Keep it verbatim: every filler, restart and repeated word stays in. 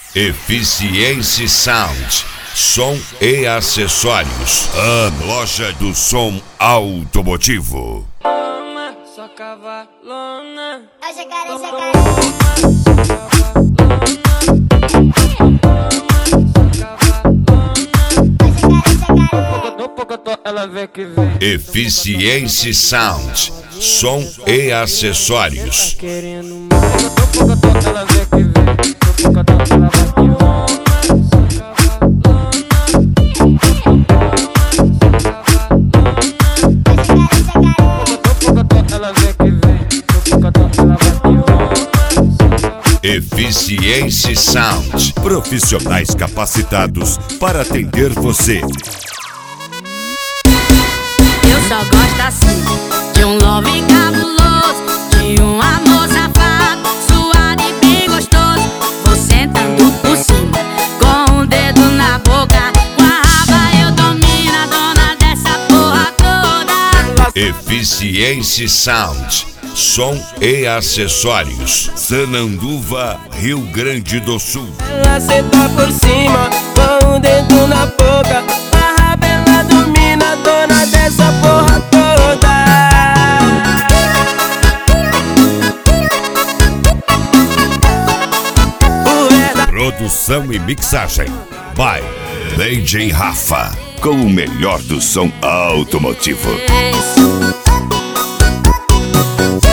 Eficiência Sound, som e acessórios. A loja do som automotivo. Só cavalona. A jacaré, jacaré. Ela vê que vem. Eficiência Sound, som e acessórios. Querendo mais. Ela vê que vem. Ela vai que vem. Ela vê que vem. Ela vai que vem. Eficiência Sound, profissionais capacitados para atender você. Eu só gosto assim, de um love cabuloso, de um amor safado, suado e bem gostoso. Vou sentando por cima, com o dedo na boca, com a raba eu domino a dona dessa porra toda. Eficiência Sound, som e acessórios. Sananduva, Rio Grande do Sul. Ela senta por cima, com o dedo na boca, a raba ela domina a dona dessa porra toda. Produção e mixagem by D J Rafa, com o melhor do som automotivo. É isso.